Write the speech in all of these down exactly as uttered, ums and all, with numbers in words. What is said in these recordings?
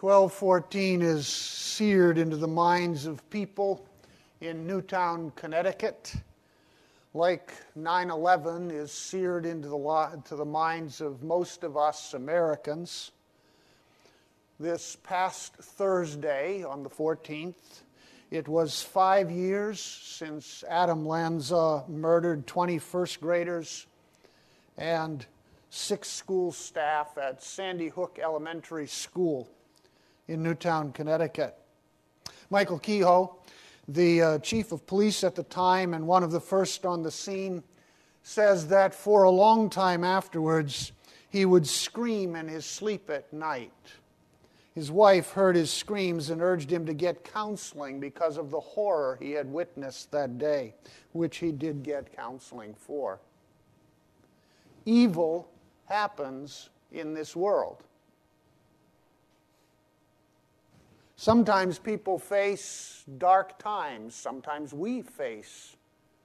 twelve fourteen is seared into the minds of people in Newtown, Connecticut, like nine eleven is seared into the, to the minds of most of us Americans. This past Thursday, on the fourteenth, it was five years since Adam Lanza murdered twenty first graders and six school staff at Sandy Hook Elementary School in Newtown, Connecticut. Michael Kehoe, the uh, chief of police at the time and one of the first on the scene, says that for a long time afterwards, he would scream in his sleep at night. His wife heard his screams and urged him to get counseling because of the horror he had witnessed that day, which he did get counseling for. Evil happens in this world. Sometimes people face dark times. Sometimes we face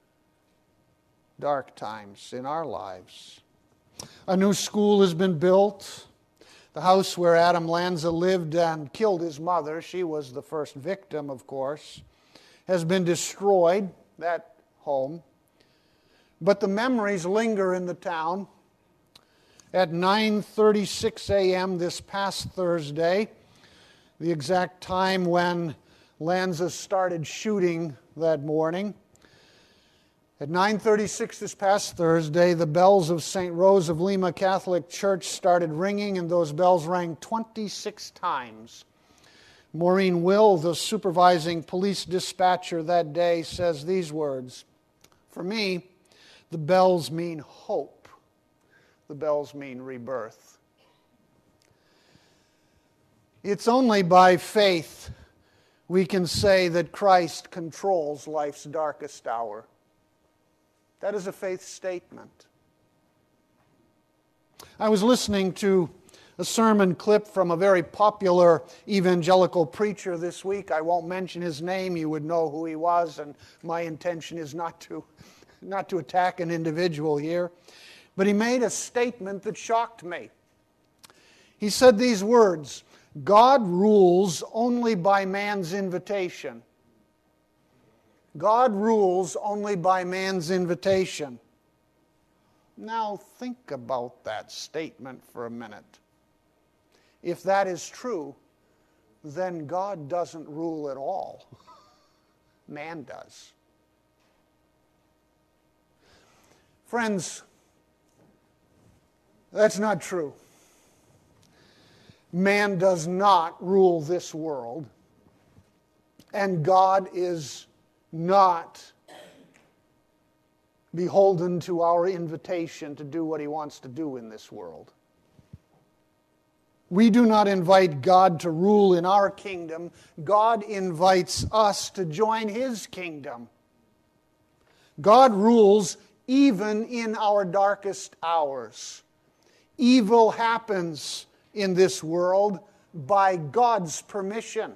dark times in our lives. A new school has been built. The house where Adam Lanza lived and killed his mother, she was the first victim, of course, has been destroyed, that home. But the memories linger in the town. At nine thirty-six a.m. this past Thursday, the exact time when Lanza started shooting that morning, at nine thirty-six this past Thursday, the bells of Saint Rose of Lima Catholic Church started ringing, and those bells rang twenty-six times. Maureen Will, the supervising police dispatcher that day, says these words, "For me, the bells mean hope. The bells mean rebirth." It's only by faith we can say that Christ controls life's darkest hour. That is a faith statement. I was listening to a sermon clip from a very popular evangelical preacher this week. I won't mention his name. You would know who he was, and my intention is not to, not to attack an individual here. But he made a statement that shocked me. He said these words, "God rules only by man's invitation." God rules only by man's invitation. Now think about that statement for a minute. If that is true, then God doesn't rule at all. Man does. Friends, that's not true. Man does not rule this world, and God is not beholden to our invitation to do what He wants to do in this world. We do not invite God to rule in our kingdom. God invites us to join His kingdom. God rules even in our darkest hours. Evil happens in this world by God's permission.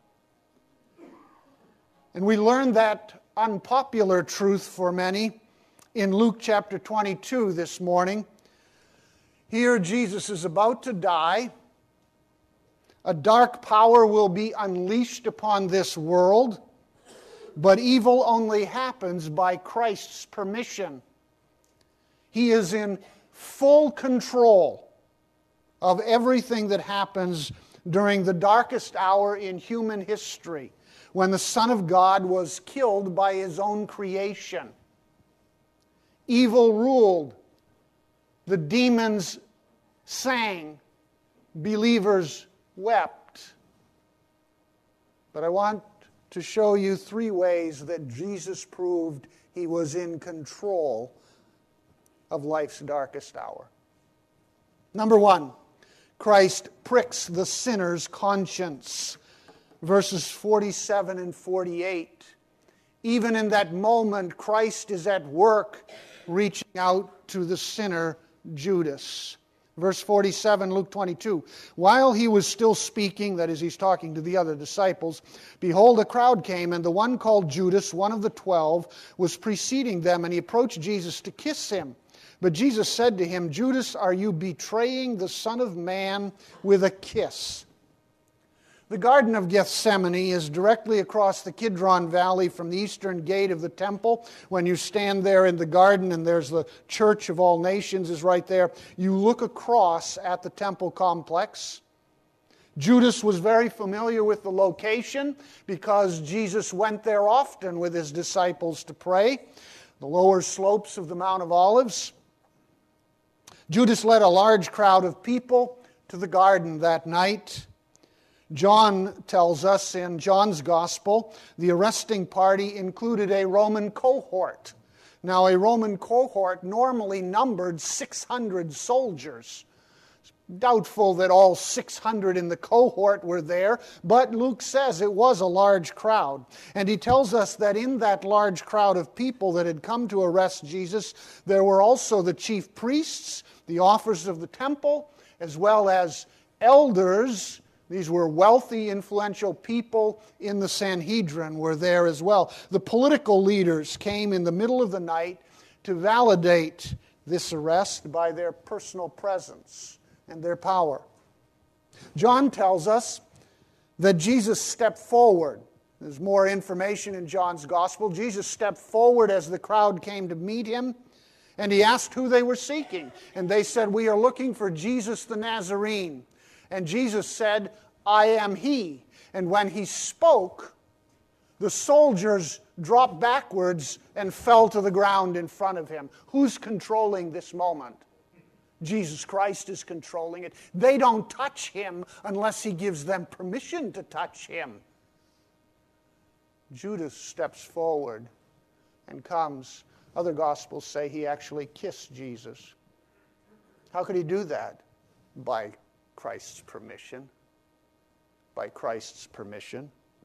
And we learn that unpopular truth for many in Luke chapter twenty-two this morning. Here Jesus is about to die. A dark power will be unleashed upon this world, but evil only happens by Christ's permission. He is in full control of everything that happens during the darkest hour in human history, when the Son of God was killed by His own creation. Evil ruled. The demons sang. Believers wept. But I want to show you three ways that Jesus proved He was in control of life's darkest hour. Number one, Christ pricks the sinner's conscience. Verses forty-seven and forty-eight. Even in that moment, Christ is at work reaching out to the sinner Judas. Verse forty-seven, Luke twenty-two. While he was still speaking, that is, he's talking to the other disciples, behold, a crowd came, and the one called Judas, one of the twelve, was preceding them, and he approached Jesus to kiss him. But Jesus said to him, Judas, are you betraying the Son of Man with a kiss? The Garden of Gethsemane is directly across the Kidron Valley from the eastern gate of the temple. When you stand there in the garden and there's the Church of All Nations is right there, you look across at the temple complex. Judas was very familiar with the location because Jesus went there often with his disciples to pray, the lower slopes of the Mount of Olives. Judas led a large crowd of people to the garden that night. John tells us in John's Gospel, the arresting party included a Roman cohort. Now, a Roman cohort normally numbered six hundred soldiers. Doubtful that all six hundred in the cohort were there, but Luke says it was a large crowd. And he tells us that in that large crowd of people that had come to arrest Jesus, there were also the chief priests, the officers of the temple, as well as elders. These were wealthy, influential people in the Sanhedrin were there as well. The political leaders came in the middle of the night to validate this arrest by their personal presence and their power. John tells us that Jesus stepped forward. There's more information in John's Gospel. Jesus stepped forward as the crowd came to meet him, and he asked who they were seeking. And they said, "We are looking for Jesus the Nazarene." And Jesus said, "I am he." And when he spoke, the soldiers dropped backwards and fell to the ground in front of him. Who's controlling this moment? Jesus Christ is controlling it. They don't touch him unless he gives them permission to touch him. Judas steps forward and comes. Other Gospels say he actually kissed Jesus. How could he do that? By Christ's permission. By Christ's permission.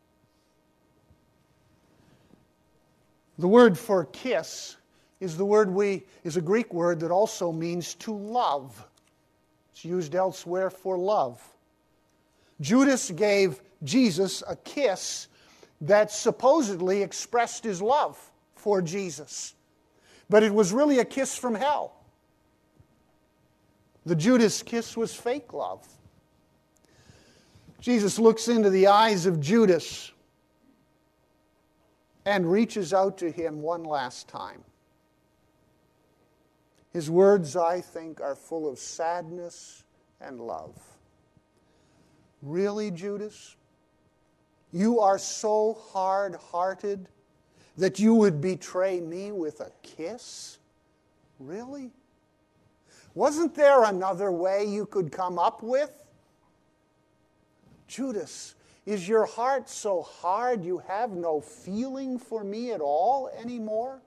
The word for kiss is the word we is a Greek word that also means to love. It's used elsewhere for love. Judas gave Jesus a kiss that supposedly expressed his love for Jesus. But it was really a kiss from hell. The Judas kiss was fake love. Jesus looks into the eyes of Judas and reaches out to him one last time. His words, I think, are full of sadness and love. Really, Judas? You are so hard-hearted that you would betray me with a kiss? Really? Wasn't there another way you could come up with? Judas, is your heart so hard you have no feeling for me at all anymore?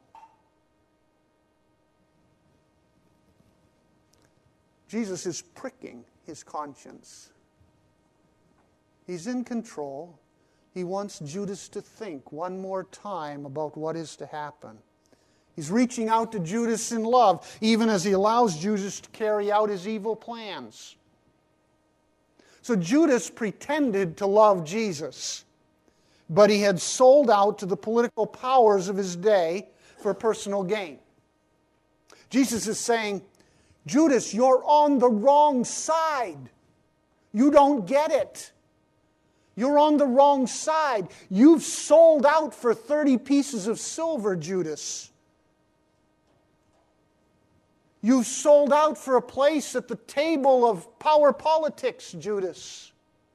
Jesus is pricking his conscience. He's in control. He wants Judas to think one more time about what is to happen. He's reaching out to Judas in love, even as he allows Judas to carry out his evil plans. So Judas pretended to love Jesus, but he had sold out to the political powers of his day for personal gain. Jesus is saying, Judas, you're on the wrong side. You don't get it. You're on the wrong side. You've sold out for thirty pieces of silver, Judas. You've sold out for a place at the table of power politics, Judas.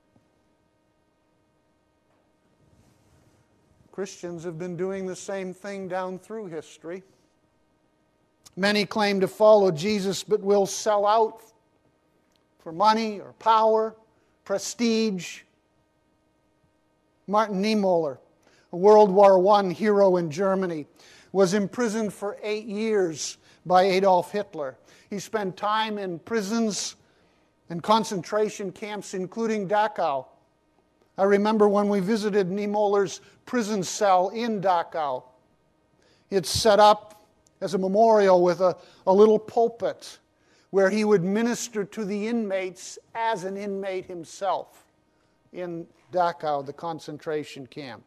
Christians have been doing the same thing down through history. Many claim to follow Jesus, but will sell out for money or power, prestige. Martin Niemöller, a World War One hero in Germany, was imprisoned for eight years by Adolf Hitler. He spent time in prisons and concentration camps, including Dachau. I remember when we visited Niemöller's prison cell in Dachau. It's set up as a memorial with a, a little pulpit where he would minister to the inmates as an inmate himself in Dachau, the concentration camp.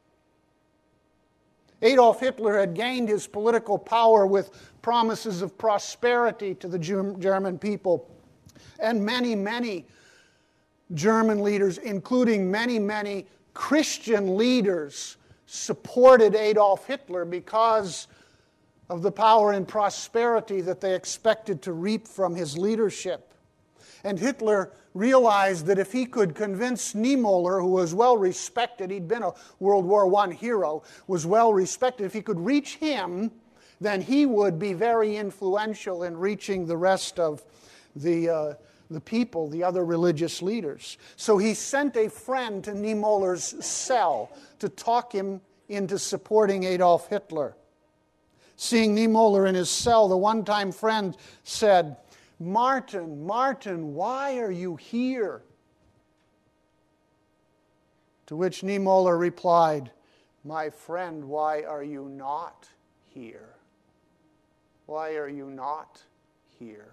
Adolf Hitler had gained his political power with promises of prosperity to the German people. And many, many German leaders, including many, many Christian leaders, supported Adolf Hitler because of the power and prosperity that they expected to reap from his leadership. And Hitler realized that if he could convince Niemöller, who was well respected, he'd been a World War One hero, was well respected, if he could reach him, then he would be very influential in reaching the rest of the, uh, the people, the other religious leaders. So he sent a friend to Niemöller's cell to talk him into supporting Adolf Hitler. Seeing Niemöller in his cell, the one-time friend said, "Martin, Martin, why are you here?" To which Niemöller replied, "My friend, why are you not here? Why are you not here?"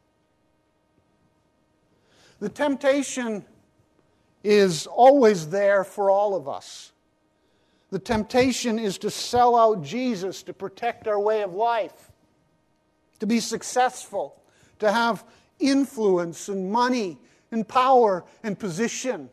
The temptation is always there for all of us. The temptation is to sell out Jesus to protect our way of life, to be successful, to have influence and money and power and position.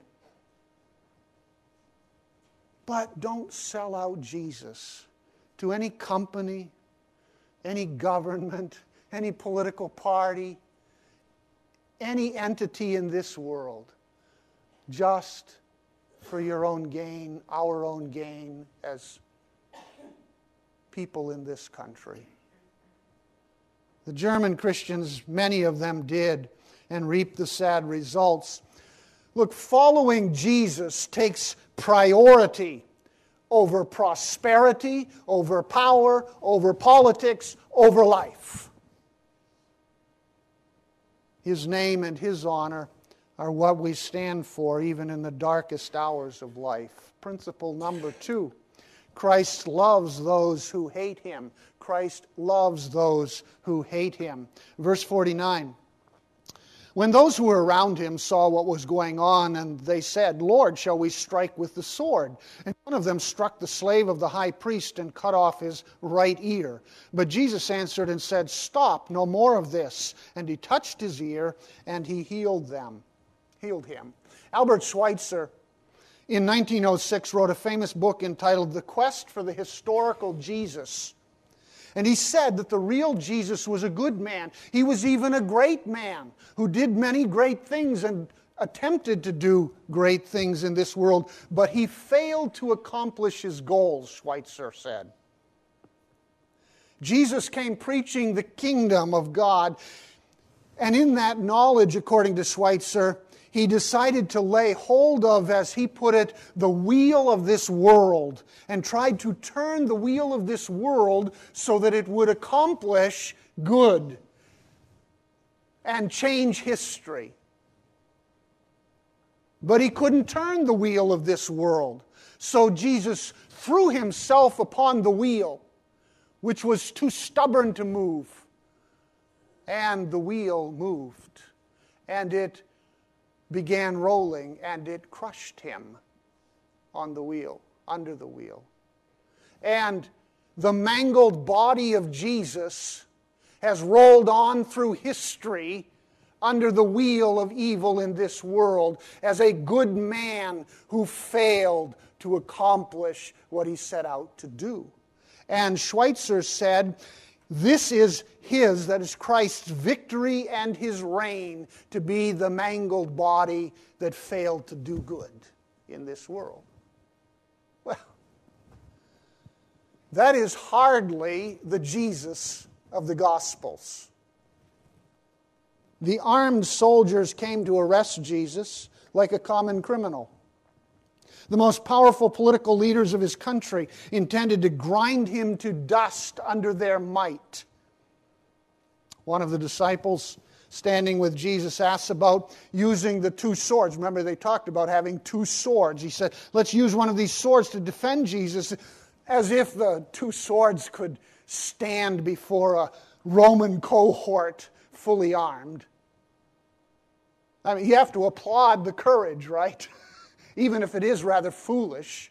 But don't sell out Jesus to any company, any government, any political party, any entity in this world, just for your own gain, our own gain as people in this country. The German Christians, many of them did, and reaped the sad results. Look, following Jesus takes priority over prosperity, over power, over politics, over life. His name and His honor are what we stand for even in the darkest hours of life. Principle number two, Christ loves those who hate Him. Christ loves those who hate Him. Verse forty-nine. When those who were around Him saw what was going on, and they said, "Lord, shall we strike with the sword?" And one of them struck the slave of the high priest and cut off his right ear. But Jesus answered and said, "Stop, no more of this." And He touched his ear, and He healed them. Healed him. Albert Schweitzer, in nineteen oh six, wrote a famous book entitled The Quest for the Historical Jesus. And he said that the real Jesus was a good man. He was even a great man who did many great things and attempted to do great things in this world, but he failed to accomplish his goals, Schweitzer said. Jesus came preaching the kingdom of God, and in that knowledge, according to Schweitzer, He decided to lay hold of, as he put it, the wheel of this world, and tried to turn the wheel of this world so that it would accomplish good and change history. But he couldn't turn the wheel of this world. So Jesus threw Himself upon the wheel, which was too stubborn to move. And the wheel moved. And it began rolling, and it crushed Him on the wheel, under the wheel. And the mangled body of Jesus has rolled on through history under the wheel of evil in this world as a good man who failed to accomplish what He set out to do. And Schweitzer said, this is His, that is Christ's victory and His reign, to be the mangled body that failed to do good in this world. Well, that is hardly the Jesus of the Gospels. The armed soldiers came to arrest Jesus like a common criminal. The most powerful political leaders of His country intended to grind Him to dust under their might. One of the disciples standing with Jesus asks about using the two swords. Remember, they talked about having two swords. He said, let's use one of these swords to defend Jesus, as if the two swords could stand before a Roman cohort fully armed. I mean, you have to applaud the courage, right? Even if it is rather foolish.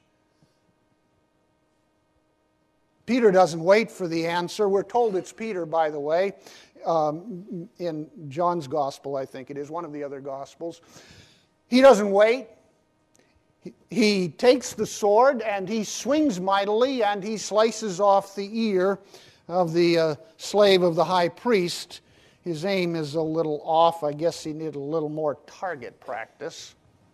Peter doesn't wait for the answer. We're told it's Peter, by the way, um, in John's Gospel, I think it is, one of the other Gospels. He doesn't wait. He, he takes the sword and he swings mightily and he slices off the ear of the uh, slave of the high priest. His aim is a little off. I guess he needed a little more target practice.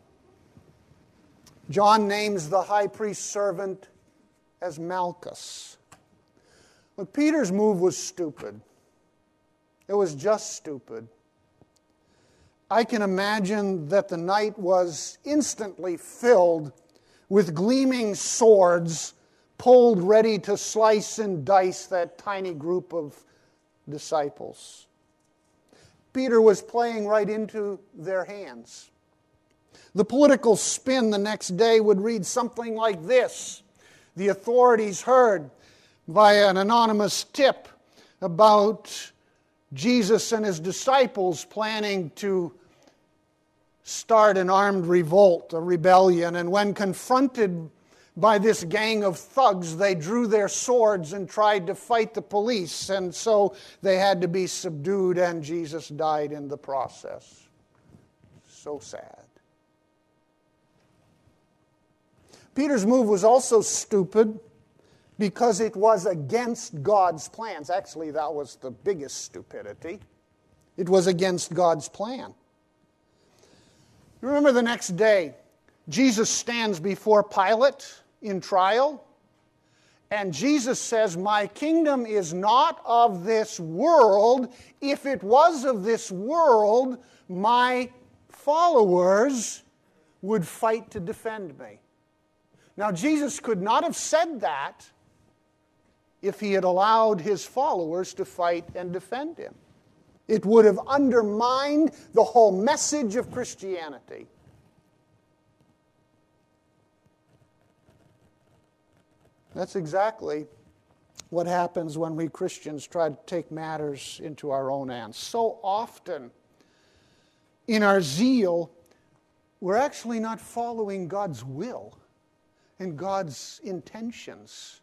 John names the high priest's servant as Malchus. But Peter's move was stupid. It was just stupid. I can imagine that the night was instantly filled with gleaming swords pulled ready to slice and dice that tiny group of disciples. Peter was playing right into their hands. The political spin the next day would read something like this. The authorities heard via an anonymous tip about Jesus and his disciples planning to start an armed revolt, a rebellion, and when confronted by this gang of thugs, they drew their swords and tried to fight the police, and so they had to be subdued, and Jesus died in the process. So sad. Peter's move was also stupid because it was against God's plans. Actually, that was the biggest stupidity. It was against God's plan. Remember the next day, Jesus stands before Pilate in trial, and Jesus says, "My kingdom is not of this world. If it was of this world, my followers would fight to defend me." Now, Jesus could not have said that if he had allowed his followers to fight and defend him. It would have undermined the whole message of Christianity. That's exactly what happens when we Christians try to take matters into our own hands. So often, in our zeal, we're actually not following God's will and God's intentions.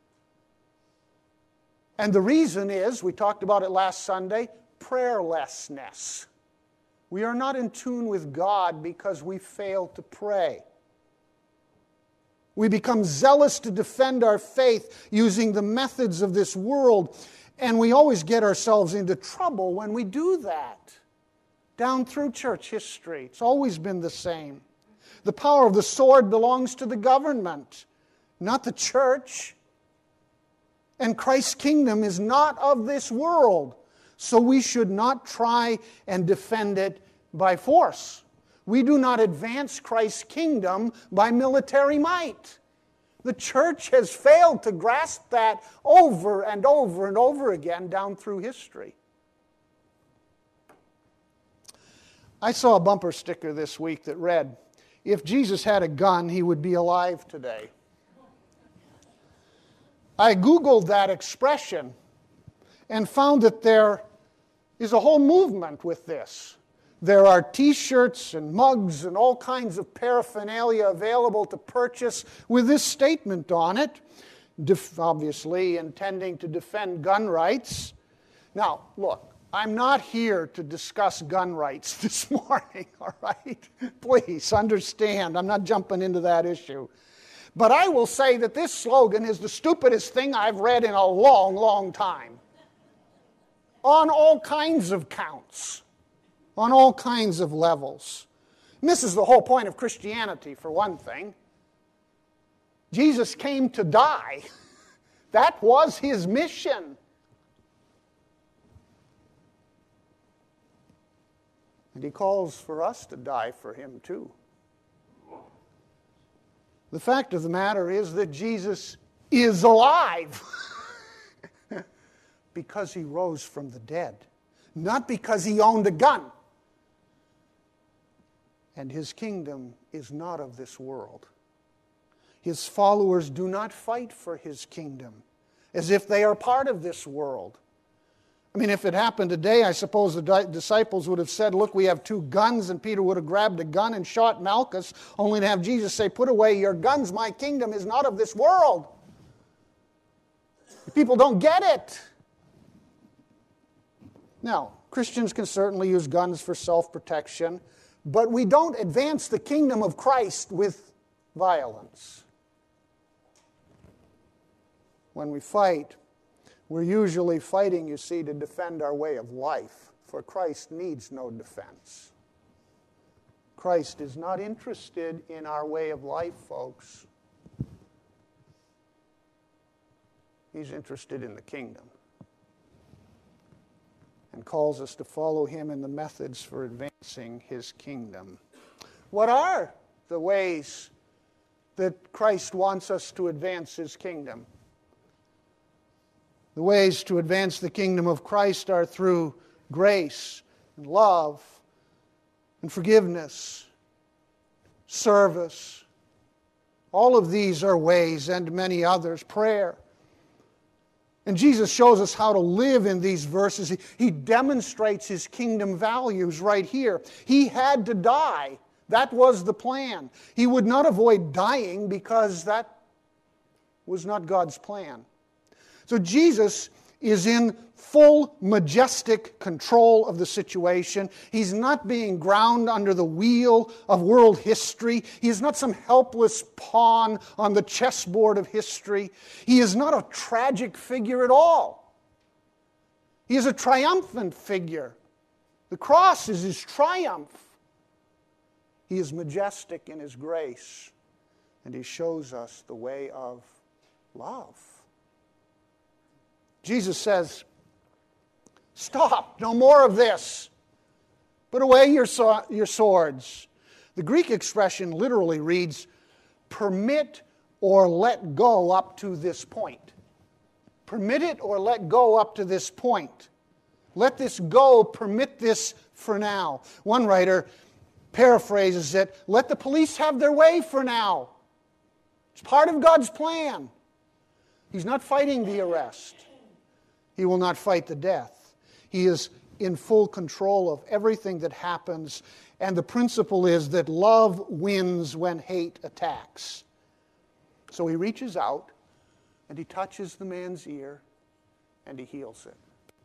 And the reason is, we talked about it last Sunday, prayerlessness. We are not in tune with God because we fail to pray. We become zealous to defend our faith using the methods of this world, and we always get ourselves into trouble when we do that. Down through church history, it's always been the same. The power of the sword belongs to the government, not the church. And Christ's kingdom is not of this world. So we should not try and defend it by force. We do not advance Christ's kingdom by military might. The church has failed to grasp that over and over and over again down through history. I saw a bumper sticker this week that read, "If Jesus had a gun, he would be alive today." I Googled that expression and found that there is a whole movement with this. There are t-shirts and mugs and all kinds of paraphernalia available to purchase with this statement on it, def- obviously intending to defend gun rights. Now, look, I'm not here to discuss gun rights this morning, all right? Please understand, I'm not jumping into that issue. But I will say that this slogan is the stupidest thing I've read in a long, long time. On all kinds of counts. On all kinds of levels. Misses the whole point of Christianity, for one thing. Jesus came to die. That was his mission. And he calls for us to die for him too. The fact of the matter is that Jesus is alive because he rose from the dead, not because he owned a gun. And his kingdom is not of this world. His followers do not fight for his kingdom as if they are part of this world. I mean, if it happened today, I suppose the di- disciples would have said, "Look, we have two guns," and Peter would have grabbed a gun and shot Malchus, only to have Jesus say, "Put away your guns, my kingdom is not of this world." People don't get it. Now, Christians can certainly use guns for self-protection, But we don't advance the kingdom of Christ with violence. When we fight, we're usually fighting, you see, to defend our way of life, for Christ needs no defense. Christ is not interested in our way of life, folks. He's interested in the kingdom and calls us to follow him in the methods for advancing his kingdom. What are the ways that Christ wants us to advance his kingdom? The ways to advance the kingdom of Christ are through grace and love and forgiveness, service. All of these are ways, and many others. Prayer. And Jesus shows us how to live in these verses. He, he demonstrates his kingdom values right here. He had to die. That was the plan. He would not avoid dying because that was not God's plan. So Jesus is in full majestic control of the situation. He's not being ground under the wheel of world history. He is not some helpless pawn on the chessboard of history. He is not a tragic figure at all. He is a triumphant figure. The cross is his triumph. He is majestic in his grace, and he shows us the way of love. Jesus says, stop, no more of this. Put away your, so- your swords. The Greek expression literally reads, permit or let go up to this point. Permit it or let go up to this point. Let this go, permit this for now. One writer paraphrases it, let the police have their way for now. It's part of God's plan. He's not fighting the arrest. He will not fight the death. He is in full control of everything that happens. And the principle is that love wins when hate attacks. So he reaches out and he touches the man's ear and he heals it.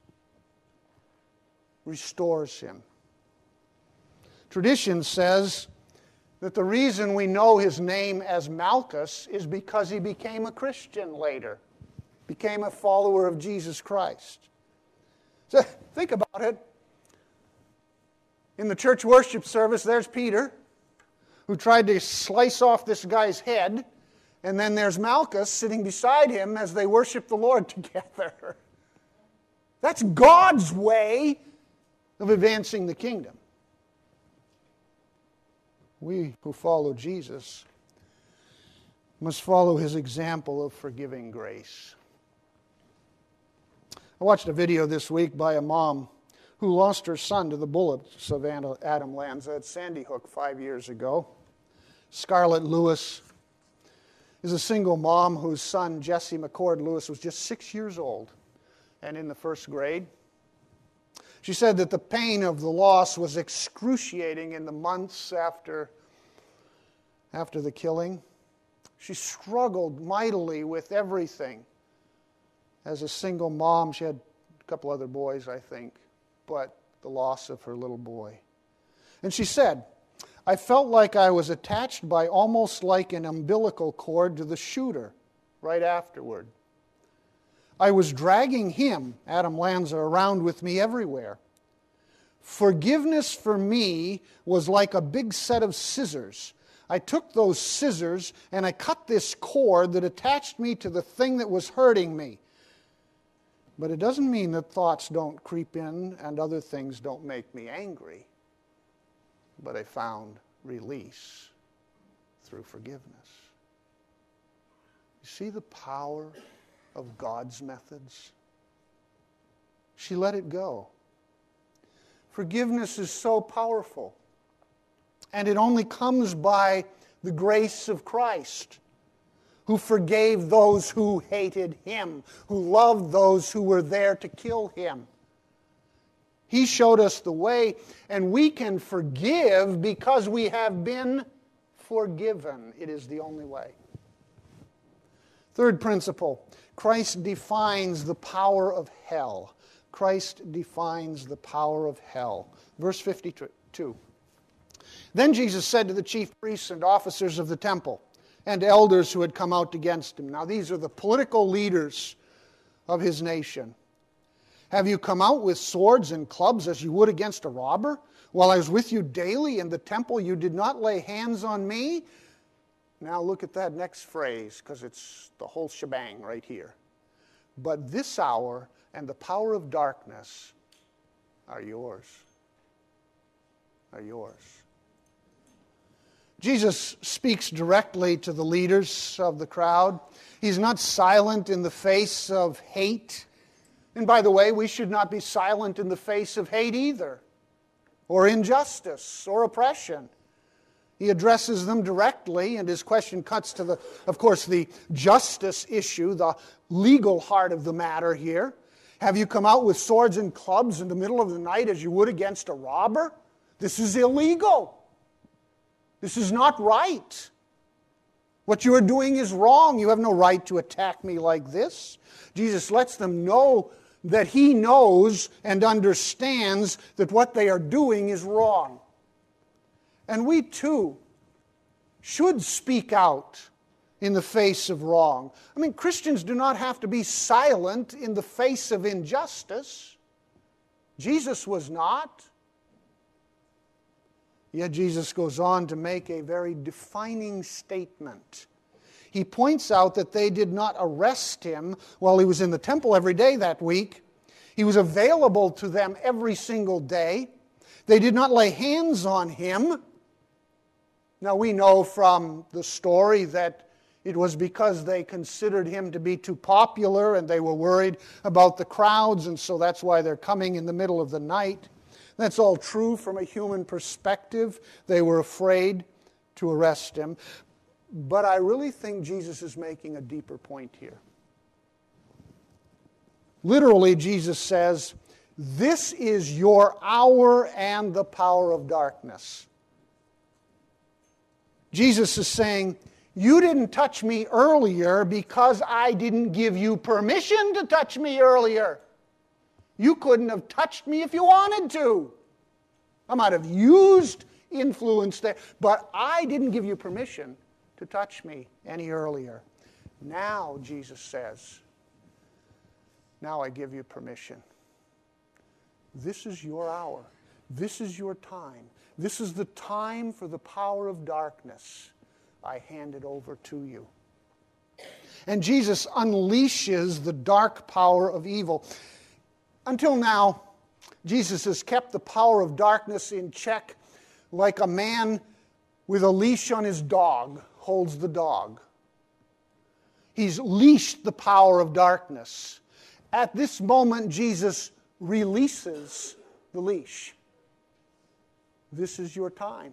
Restores him. Tradition says that the reason we know his name as Malchus is because he became a Christian later. Became a follower of Jesus Christ. So think about it. In the church worship service, there's Peter, who tried to slice off this guy's head, and then there's Malchus sitting beside him as they worship the Lord together. That's God's way of advancing the kingdom. We who follow Jesus must follow his example of forgiving grace. I watched a video this week by a mom who lost her son to the bullets of Adam Lanza at Sandy Hook five years ago. Scarlett Lewis is a single mom whose son, Jesse McCord Lewis, was just six years old and in the first grade. She said that the pain of the loss was excruciating in the months after, after the killing. She struggled mightily with everything. As a single mom, she had a couple other boys, I think, but the loss of her little boy. And she said, I felt like I was attached by almost like an umbilical cord to the shooter right afterward. I was dragging him, Adam Lanza, around with me everywhere. Forgiveness for me was like a big set of scissors. I took those scissors and I cut this cord that attached me to the thing that was hurting me. But it doesn't mean that thoughts don't creep in and other things don't make me angry. But I found release through forgiveness. You see the power of God's methods? She let it go. Forgiveness is so powerful. And it only comes by the grace of Christ, who forgave those who hated him, who loved those who were there to kill him. He showed us the way, and we can forgive because we have been forgiven. It is the only way. Third principle, Christ defines the power of hell. Christ defines the power of hell. Verse fifty-two. Then Jesus said to the chief priests and officers of the temple and elders who had come out against him. Now these are the political leaders of his nation. Have you come out with swords and clubs as you would against a robber? While I was with you daily in the temple, you did not lay hands on me? Now look at that next phrase, because it's the whole shebang right here. But this hour and the power of darkness are yours. Are yours. Jesus speaks directly to the leaders of the crowd. He's not silent in the face of hate. And by the way, we should not be silent in the face of hate either, or injustice, or oppression. He addresses them directly, and his question cuts to, the, of course, the justice issue, the legal heart of the matter here. Have you come out with swords and clubs in the middle of the night as you would against a robber? This is illegal. This is not right. What you are doing is wrong. You have no right to attack me like this. Jesus lets them know that he knows and understands that what they are doing is wrong. And we too should speak out in the face of wrong. I mean, Christians do not have to be silent in the face of injustice. Jesus was not. Yet Jesus goes on to make a very defining statement. He points out that they did not arrest him while he was in the temple every day that week. He was available to them every single day. They did not lay hands on him. Now we know from the story that it was because they considered him to be too popular and they were worried about the crowds, and so that's why they're coming in the middle of the night. That's all true from a human perspective. They were afraid to arrest him. But I really think Jesus is making a deeper point here. Literally, Jesus says, this is your hour and the power of darkness. Jesus is saying, you didn't touch me earlier because I didn't give you permission to touch me earlier. You couldn't have touched me if you wanted to. I might have used influence there, but I didn't give you permission to touch me any earlier. Now, Jesus says, now I give you permission. This is your hour. This is your time. This is the time for the power of darkness. I hand it over to you. And Jesus unleashes the dark power of evil. Until now, Jesus has kept the power of darkness in check like a man with a leash on his dog holds the dog. He's leashed the power of darkness. At this moment, Jesus releases the leash. This is your time.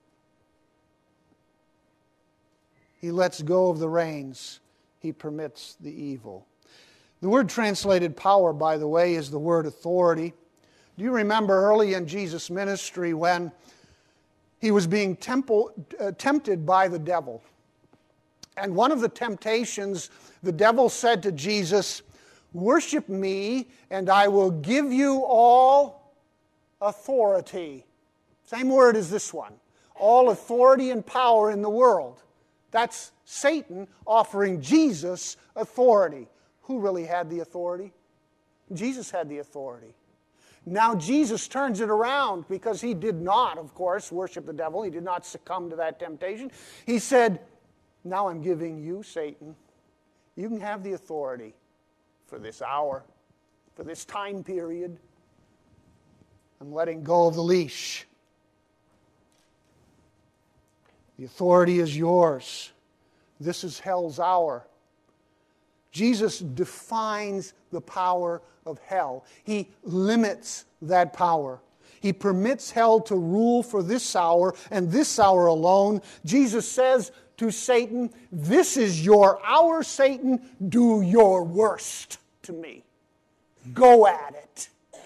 He lets go of the reins. He permits the evil. The word translated power, by the way, is the word authority. Do you remember early in Jesus' ministry when he was being temple, uh, tempted by the devil? And one of the temptations, the devil said to Jesus, worship me and I will give you all authority. Same word as this one. All authority and power in the world. That's Satan offering Jesus authority. Who really had the authority? Jesus had the authority. Now Jesus turns it around because he did not, of course, worship the devil. He did not succumb to that temptation. He said, now I'm giving you, Satan, you can have the authority for this hour, for this time period. I'm letting go of the leash. The authority is yours. This is hell's hour. Jesus defines the power of hell. He limits that power. He permits hell to rule for this hour and this hour alone. Jesus says to Satan, this is your hour, Satan. Do your worst to me. Go at it.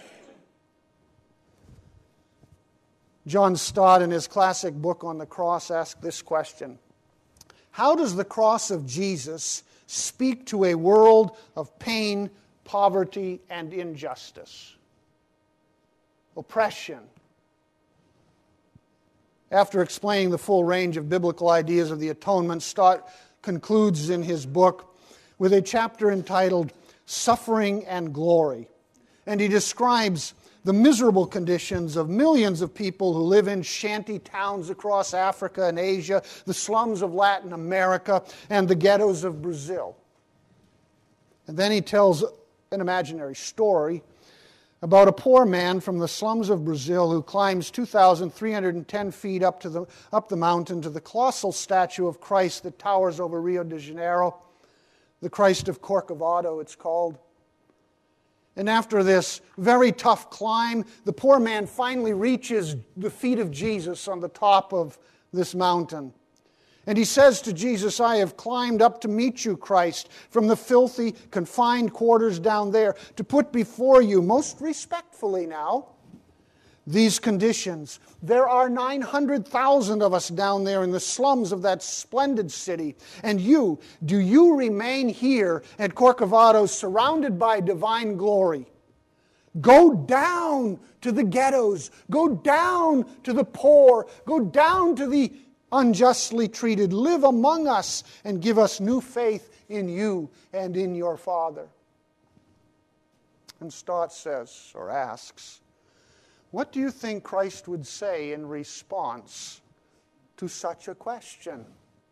John Stott, in his classic book on the cross, asked this question: how does the cross of Jesus speak to a world of pain, poverty, and injustice? Oppression. After explaining the full range of biblical ideas of the atonement, Stott concludes in his book with a chapter entitled Suffering and Glory. And he describes the miserable conditions of millions of people who live in shanty towns across Africa and Asia, the slums of Latin America, and the ghettos of Brazil. And then he tells an imaginary story about a poor man from the slums of Brazil who climbs two thousand three hundred ten feet up to the up the mountain to the colossal statue of Christ that towers over Rio de Janeiro, the Christ of Corcovado it's called. And after this very tough climb, the poor man finally reaches the feet of Jesus on the top of this mountain. And he says to Jesus, "I have climbed up to meet you, Christ, from the filthy, confined quarters down there, to put before you, most respectfully now, these conditions. There are nine hundred thousand of us down there in the slums of that splendid city. And you, do you remain here at Corcovado surrounded by divine glory? Go down to the ghettos. Go down to the poor. Go down to the unjustly treated. Live among us and give us new faith in you and in your Father." And Stott says, or asks, what do you think Christ would say in response to such a question?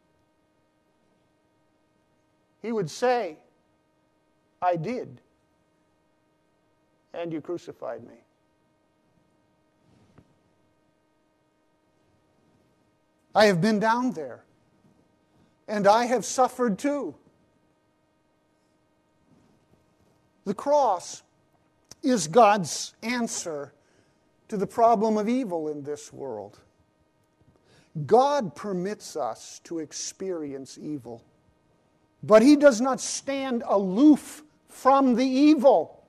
He would say, "I did, and you crucified me." I have been down there, and I have suffered too. The cross is God's answer to the problem of evil in this world. God permits us to experience evil, but He does not stand aloof from the evil.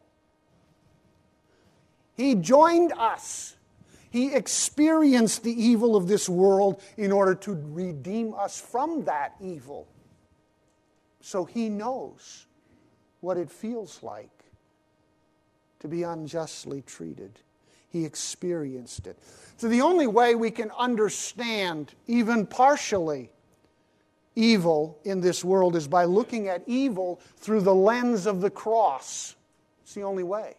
He joined us. He experienced the evil of this world in order to redeem us from that evil. So He knows what it feels like to be unjustly treated. He experienced it. So the only way we can understand, even partially, evil in this world is by looking at evil through the lens of the cross. It's the only way.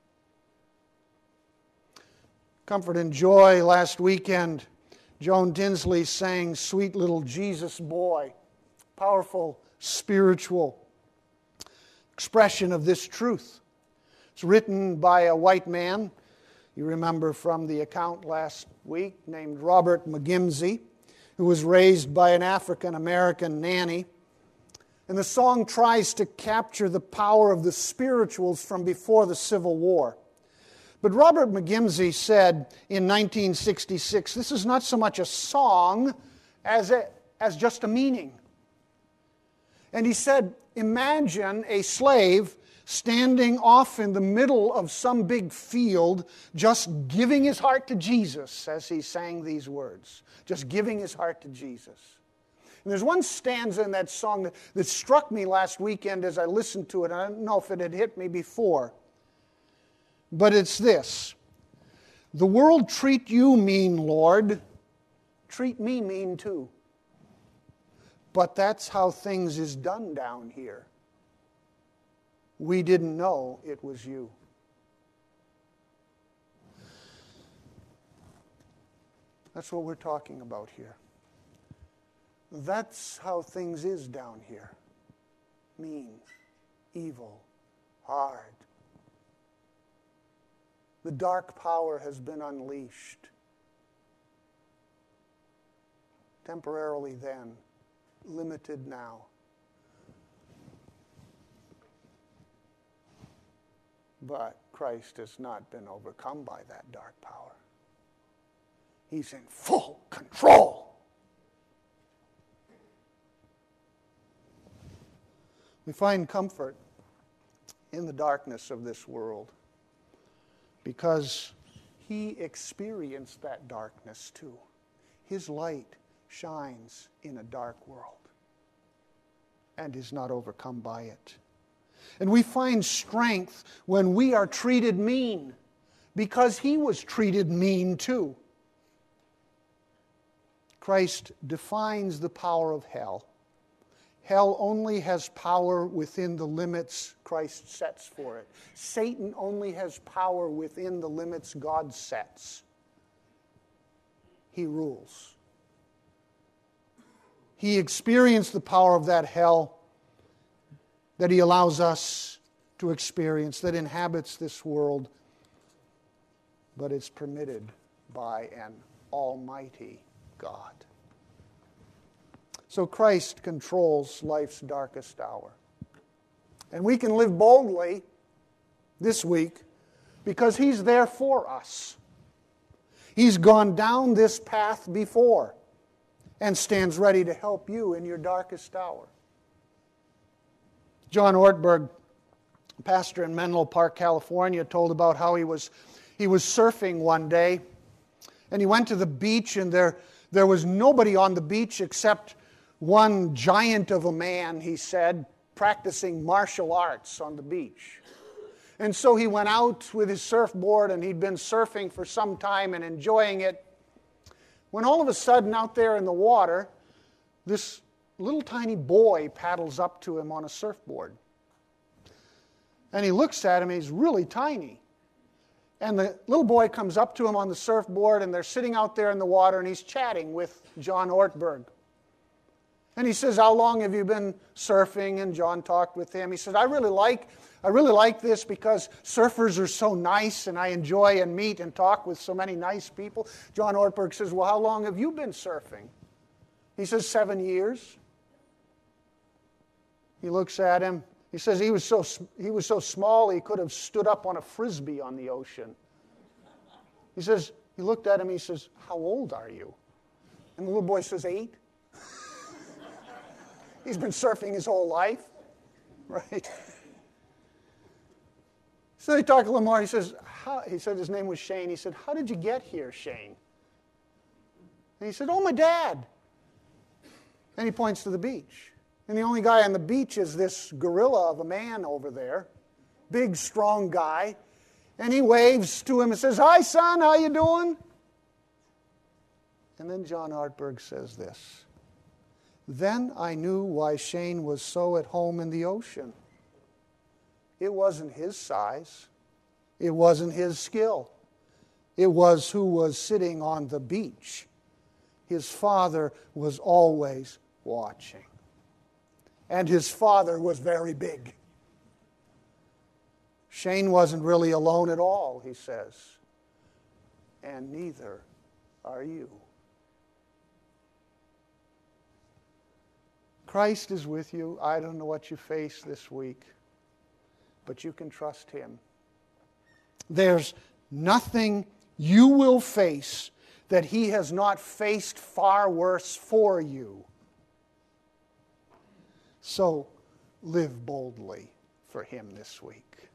Comfort and Joy last weekend, Joan Tinsley sang "Sweet Little Jesus Boy." Powerful spiritual expression of this truth. It's written by a white man, you remember from the account last week, named Robert McGimsey, who was raised by an African-American nanny. And the song tries to capture the power of the spirituals from before the Civil War. But Robert McGimsey said in nineteen sixty-six, this is not so much a song as, a, as just a meaning. And he said, imagine a slave standing off in the middle of some big field, just giving his heart to Jesus as he sang these words. Just giving his heart to Jesus. And there's one stanza in that song that, that struck me last weekend as I listened to it. I don't know if it had hit me before. But it's this. The world treat you mean, Lord. Treat me mean too. But that's how things is done down here. We didn't know it was you. That's what we're talking about here. That's how things is down here. Mean, evil, hard. The dark power has been unleashed. Temporarily then, limited now. But Christ has not been overcome by that dark power. He's in full control. We find comfort in the darkness of this world because He experienced that darkness too. His light shines in a dark world and is not overcome by it. And we find strength when we are treated mean, because He was treated mean too. Christ defines the power of hell. Hell only has power within the limits Christ sets for it. Satan only has power within the limits God sets. He rules. He experienced the power of that hell that he allows us to experience, that inhabits this world, but it's permitted by an almighty God. So Christ controls life's darkest hour. And we can live boldly this week because he's there for us. He's gone down this path before and stands ready to help you in your darkest hour. John Ortberg, pastor in Menlo Park, California, told about how he was he was surfing one day, and he went to the beach, and there there was nobody on the beach except one giant of a man, he said, practicing martial arts on the beach. And so he went out with his surfboard, and he'd been surfing for some time and enjoying it, when all of a sudden out there in the water, this little tiny boy paddles up to him on a surfboard. And he looks at him, he's really tiny. And the little boy comes up to him on the surfboard, and they're sitting out there in the water, and he's chatting with John Ortberg. And he says, "How long have you been surfing?" And John talked with him. He said, I really like I really like this because surfers are so nice, and I enjoy and meet and talk with so many nice people. John Ortberg says, "Well, how long have you been surfing?" He says, seven years. He looks at him. He says he was so he was so small he could have stood up on a frisbee on the ocean. He says, he looked at him, he says, "How old are you?" And the little boy says, eight. He's been surfing his whole life, right? So they talk a little more. He says, how, he said his name was Shane. He said, "How did you get here, Shane?" And he said, "Oh, my dad." And he points to the beach. And the only guy on the beach is this gorilla of a man over there, big, strong guy. And he waves to him and says, "Hi, son, how you doing?" And then John Ortberg says this, "Then I knew why Shane was so at home in the ocean. It wasn't his size. It wasn't his skill. It was who was sitting on the beach. His father was always watching. And his father was very big. Shane wasn't really alone at all," he says. "And neither are you." Christ is with you. I don't know what you face this week, but you can trust him. There's nothing you will face that he has not faced far worse for you. So live boldly for him this week.